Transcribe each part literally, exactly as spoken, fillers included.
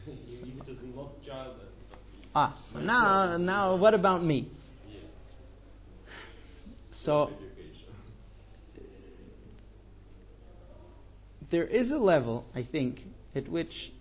So, if it is not child, ah, so now, now, what about me? Yeah. So, there is a level, I think, at which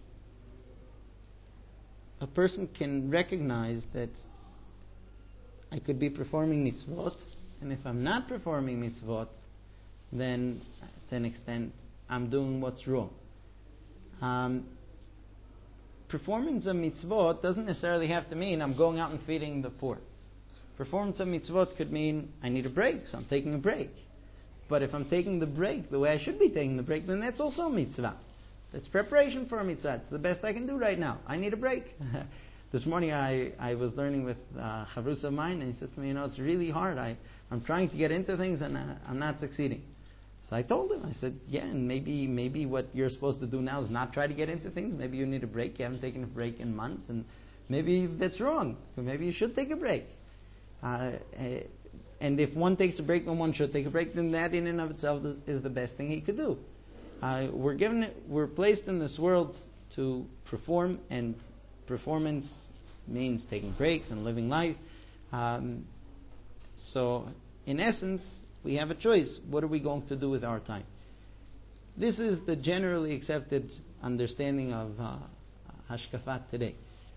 a person can recognize that I could be performing mitzvot, and if I'm not performing mitzvot, then to an extent I'm doing what's wrong. Um, performance of mitzvot doesn't necessarily have to mean I'm going out and feeding the poor. Performance of mitzvot could mean I need a break, so I'm taking a break. But if I'm taking the break the way I should be taking the break, then that's also a mitzvah. That's preparation for a mitzvah. It's the best I can do right now. I need a break. This morning I, I was learning with uh, Chavrus of mine, and he said to me, you know, it's really hard. I, I'm trying to get into things and uh, I'm not succeeding. So I told him, I said, yeah, and maybe maybe what you're supposed to do now is not try to get into things. Maybe you need a break. You haven't taken a break in months, and maybe that's wrong. Maybe you should take a break. Uh, and if one takes a break and one should take a break, then that in and of itself is the best thing he could do. Uh, we're given, we're placed in this world to perform, and performance means taking breaks and living life. Um, so, in essence, we have a choice. What are we going to do with our time? This is the generally accepted understanding of uh, Hashkafat today.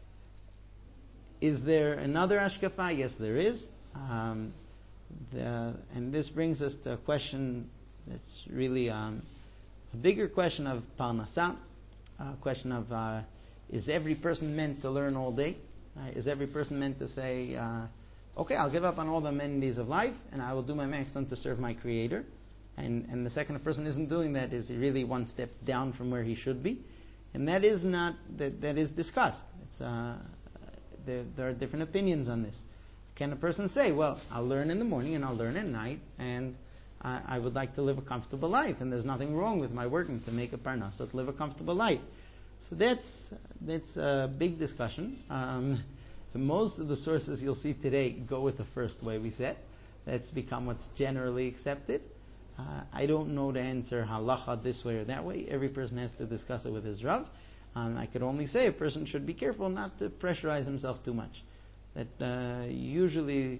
Is there another Hashkafa? Yes, there is. Um, the, and this brings us to a question that's really um, a bigger question of Parnasah, a question of uh, is every person meant to learn all day? Uh, is every person meant to say, uh, okay, I'll give up on all the amenities of life and I will do my maximum to serve my Creator? And, and the second a person isn't doing that is really one step down from where he should be. And that is not, that, that is discussed. It's, uh, there, there are different opinions on this. Can a person say, well, I'll learn in the morning and I'll learn at night, and I, I would like to live a comfortable life, and there's nothing wrong with my working to make a parnasa, to live a comfortable life. So that's that's a big discussion. Um, most of the sources you'll see today go with the first way we said. That's become what's generally accepted. Uh, I don't know the answer halacha this way or that way. Every person has to discuss it with his Rav. Um, I could only say a person should be careful not to pressurize himself too much. That uh, usually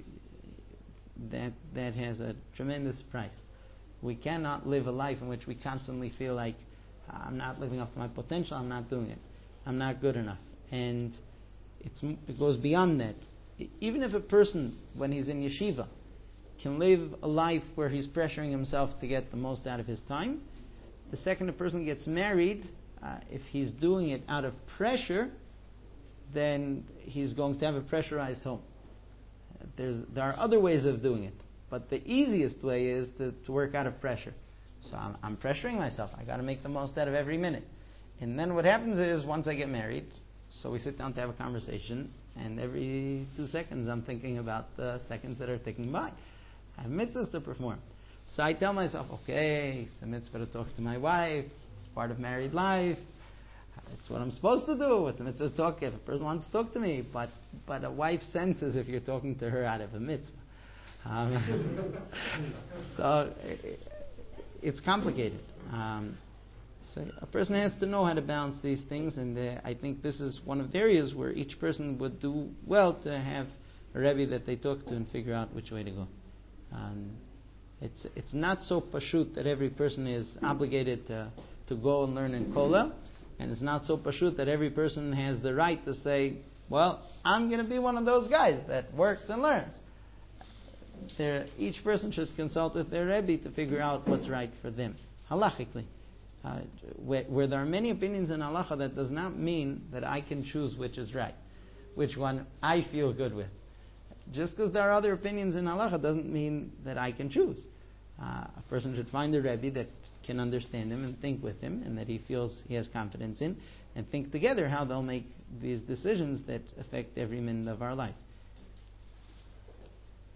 that that has a tremendous price. We cannot live a life in which we constantly feel like I'm not living up to my potential, I'm not doing it, I'm not good enough. And it's, it goes beyond that. Even if a person, when he's in yeshiva, can live a life where he's pressuring himself to get the most out of his time, the second a person gets married, uh, if he's doing it out of pressure, then he's going to have a pressurized home. There's, there are other ways of doing it, but the easiest way is to, to work out of pressure. So I'm, I'm pressuring myself. I got to make the most out of every minute. And then what happens is, once I get married, so we sit down to have a conversation, and every two seconds I'm thinking about the seconds that are ticking by. I have mitzvahs to perform. So I tell myself, okay, it's a mitzvah to talk to my wife. It's part of married life. It's what I'm supposed to do. It's a mitzvah to talk if a person wants to talk to me. But but a wife senses if you're talking to her out of a mitzvah. Um, so it, it's complicated. Um, so a person has to know how to balance these things, and uh, I think this is one of the areas where each person would do well to have a Rebbe that they talk to and figure out which way to go. Um, it's it's not so pashut that every person is obligated to, to go and learn in kollel, and it's not so pashut that every person has the right to say, well, I'm going to be one of those guys that works and learns. There, each person should consult with their Rebbe to figure out what's right for them, halachically. Uh, where, where there are many opinions in halacha, that does not mean that I can choose which is right, which one I feel good with. Just because there are other opinions in halacha doesn't mean that I can choose. Uh, a person should find a Rebbe that can understand him and think with him, and that he feels he has confidence in, and think together how they'll make these decisions that affect every minute of our life.